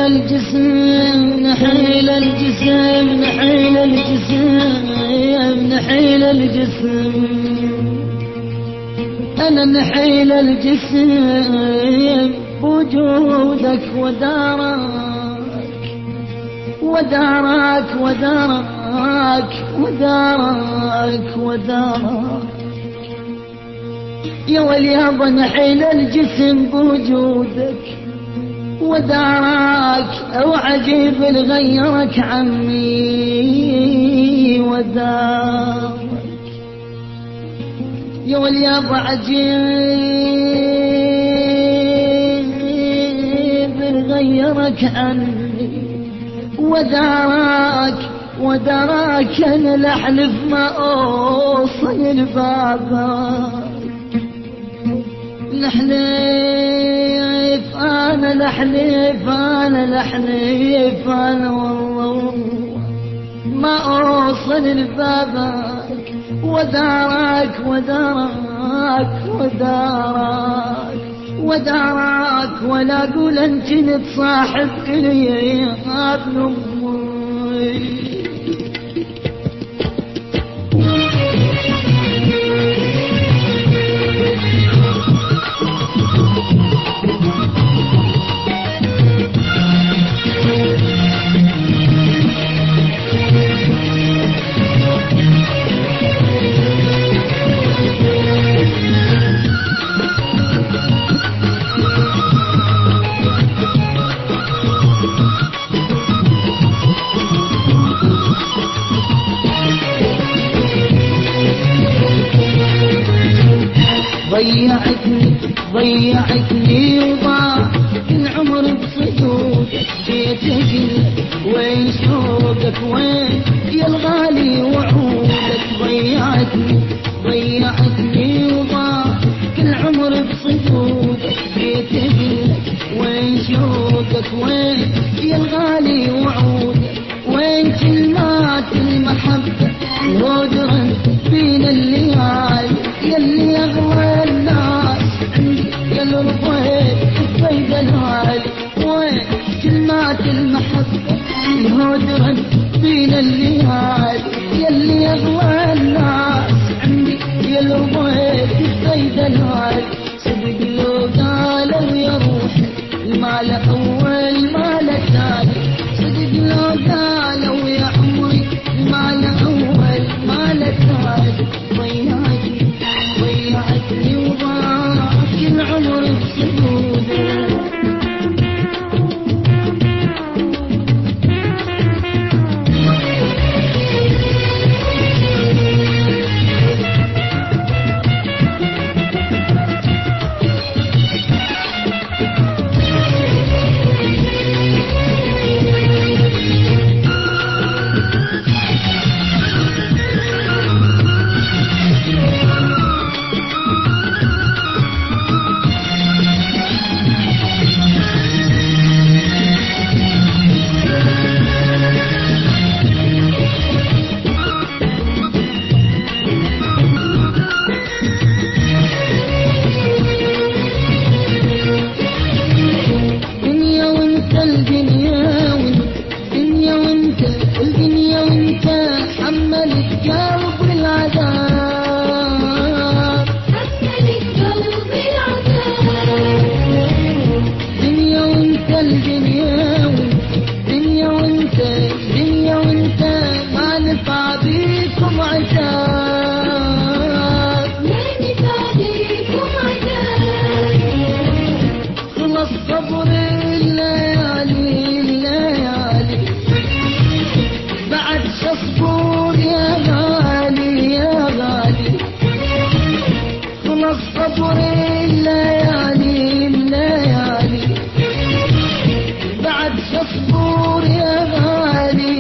الجسم نحيل الجسم نحيل الجسم نحيل الجسم أنا نحيل الجسم بوجودك ودارك يا وليابا نحيل الجسم بوجودك ودارك او عجيب لغيرك عمي ودارك يا وليابا عجيب لغيرك عني ودارك انا لحلف ما اوصل لبابك نحلف انا والله ما اوصل لبابك ودارك ولا اقول انت نتصاحب الي يا ابن امي ضيعتني وضاع العمر بصدودك جيتك وين شوقك وين يا الغالي وعودك ضيعتني وضاع العمر بصدودك جيتك وين شوقك وين يا الغالي وعودك وين كلمات المحبة ودرا بين الليالي يلي اغلى الناس يا الرضيت الصيد العالي وين كلمات المحبة ودرا بين الليالي يلي اغلى الناس عندي يا الرضيت الصيد العالي صدق لو قالوا يا روحي المال اول مال ثاني صدق لو قالوا يا عمري المال اول مال ثاني ضيعتني وضاعك العمر بصدودك الدنيا وانت حملت قلب العذاب دنيا وانت الدنيا وانت ما نفع بيكم عتاب خلص صبر الليالي بعد صبور يا غالي خلص صبر الليالي بعد صبور يا غالي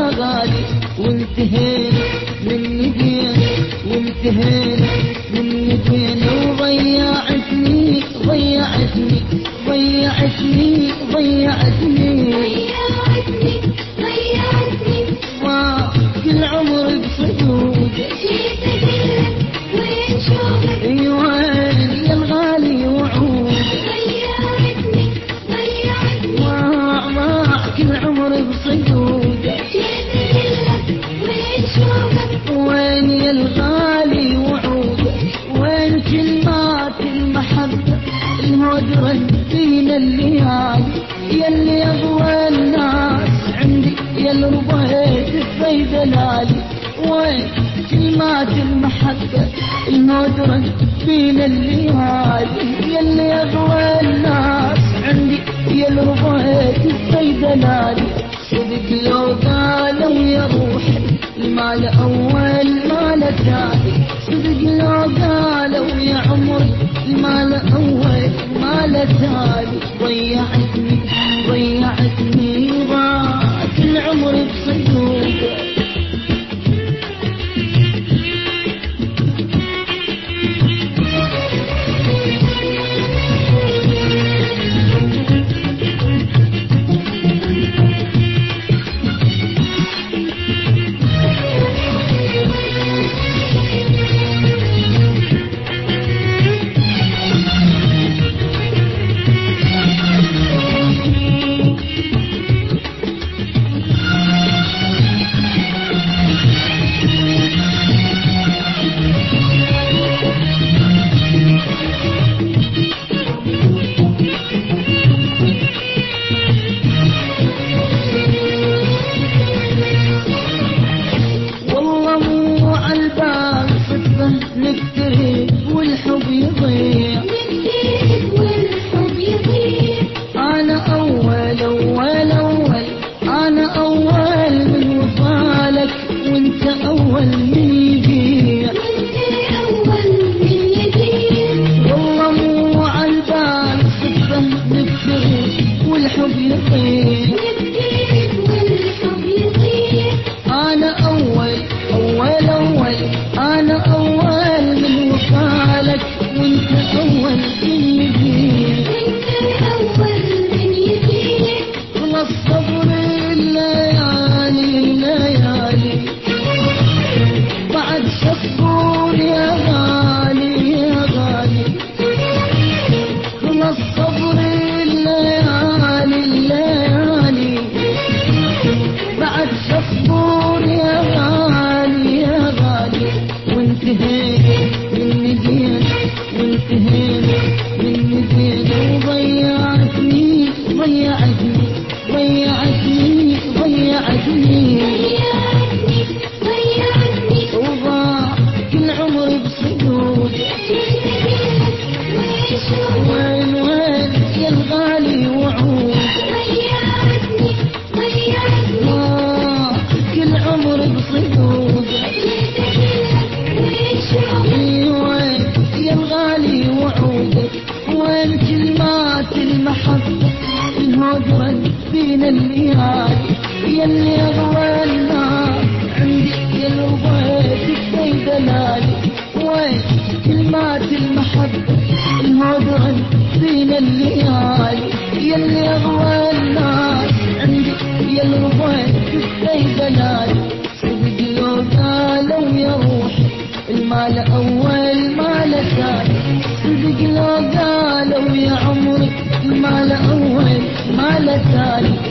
وانتهينا من ندينا وضيعتني كل عمر بصدودك وين يا الغالي وعودك الليالي يلي أغوى الناس عندي يلي رضيت في دلالي وين كلمات المحبة النادرة بين الليالي يلي أغوى الناس عندي يلي رضيت في دلالي صدق لو قالوا يا روحي المال أول مال ثاني صدق لو قالوا يا عمري المال أول مال ثاني ضيعتني ضاعت العمر بصدوقك نكترث والحب يضيع أنا أول أنا أول من وصالك وانت أول من يبيع والله مو عالبال صدفة نكترث والحب يضيع أنا أول أنا أول من وصالك وانت أول من يبيع خلص صبر الليالي بعد شهور يا غالي خلص صبر الليالي بعد شهور يا غالي وانتهينا من ندين وضيعتني وضاع كل عمري بصدود وين يا الغالي وعود كل عمري بصدود وين يا الغالي وعودك وين كلمات المحبة الهدرة بين الليالي يلي أغوى النار عندي يلي رضيتك في دلالي وين كلمات المحبة الهدرة بين الليالي يلي أغوى النار عندي يلي رضيتك في دلالي صدق لو قالوا يا روحي المال أول مال ثاني صدق لو قالوا يا عمري المال أول مال ثاني